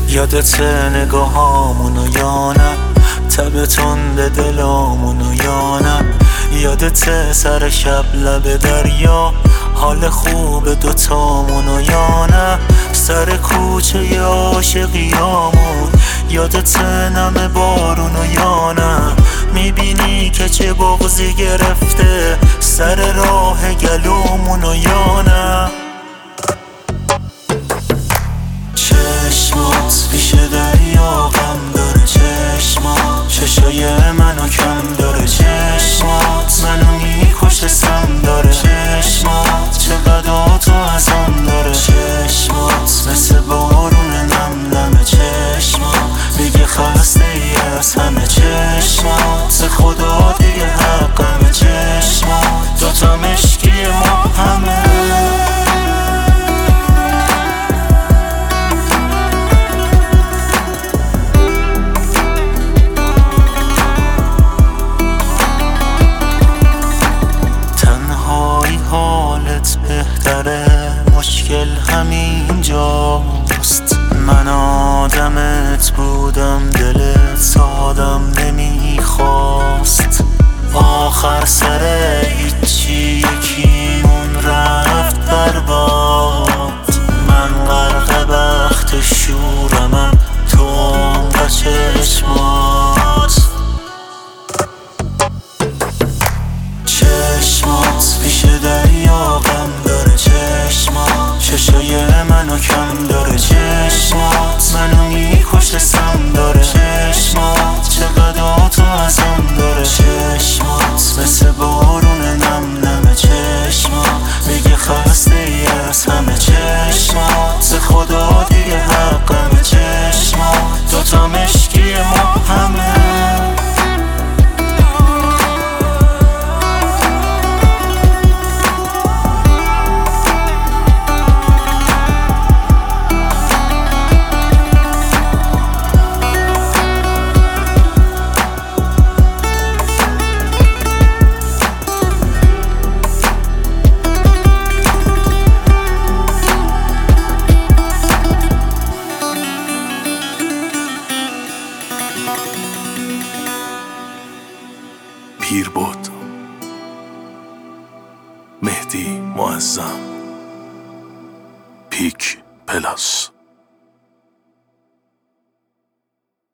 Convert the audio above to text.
یادت نگاهامونو یا نه، تب تند دلامونو یا نه؟ یادت سر شب لب دریا، حال خوب دوتامونو یا نه؟ سر کوچه عاشقیامون یادت نم بارونو یا نه؟ میبینی که چه بغضی گرفته سر راه گلومونو یا نه؟ چشمات پیش دریا غم داره، چشمات چشای منو کم داره، چشمات منو میکشه سم داره، چشمات چقدر تو ازم داره، چشمات مثل بارون نم نمه، چشمات دیگه خسته ای از همه، چشمات خدا دیگه حقمه، چشمات دوتا مشکی ما همه. حالت بهتره، مشکل همین جاست. من آدمت بودم، دلت آدم نمیخواست. آخر سر هیچی یکیمون رفت برباد. من غرق بخت شورمم، تو عمق چشمات. چشمات پیش دریا غم داره، چشمات چشای منو کم داره، چشمات منو میکشه سم داره، چشمات چقدر تو ازم داره، چشمات مثل بارون نم نمه، چشمات دیگه خسته ای از همه، چشمات خدا دیگه حقمه، چشمات دوتا مشکی ما همه. پیر بود مهدی معظم پیک پلاس.